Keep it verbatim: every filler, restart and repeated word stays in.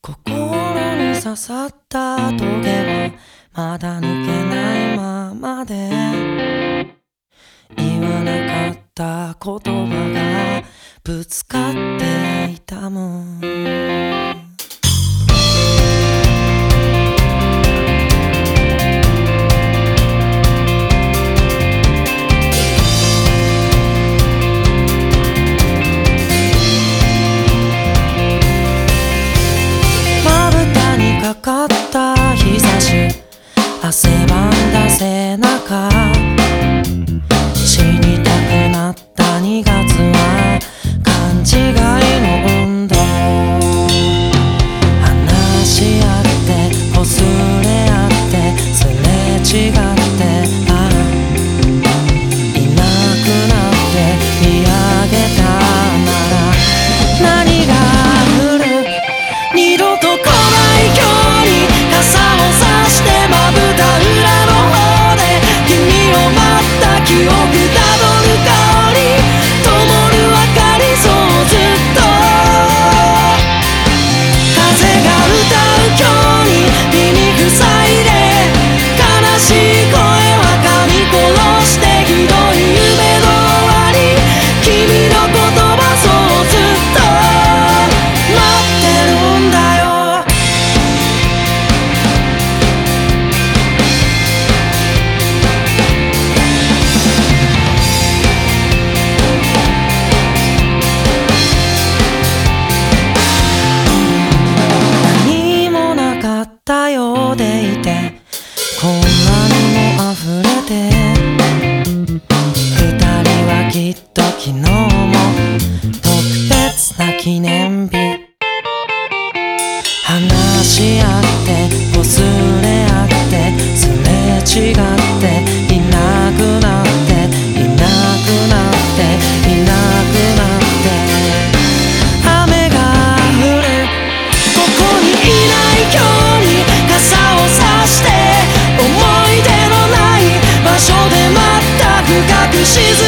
心に刺さったトゲはまだ抜けないままで、言わなかった言葉がぶつかって痛む。かかった日差し、汗ばんだ背中、死にたくなったにがつは勘違いの温度、話し合ってこすれ合ってすれ違って、ああいなくなって見上げたなら何が降る、二度と来ない今日に傘を差してまぶた裏の方で君を待った記憶たどる香り、灯る明かり、そうずっと風が歌う今日に耳塞いで、悲しい声は噛み殺してひどい夢の終わり、君の言葉そうずっと待ってるんだよ。たようでいて、こんなにも溢れて、二人はきっと昨日も特別な記念日、話し合ってこすれ合ってすれ違って、いなくなっていなくなっていなくなって、雨が降るここにいない今日に傘を差して、思い出のない場所でまった深く沈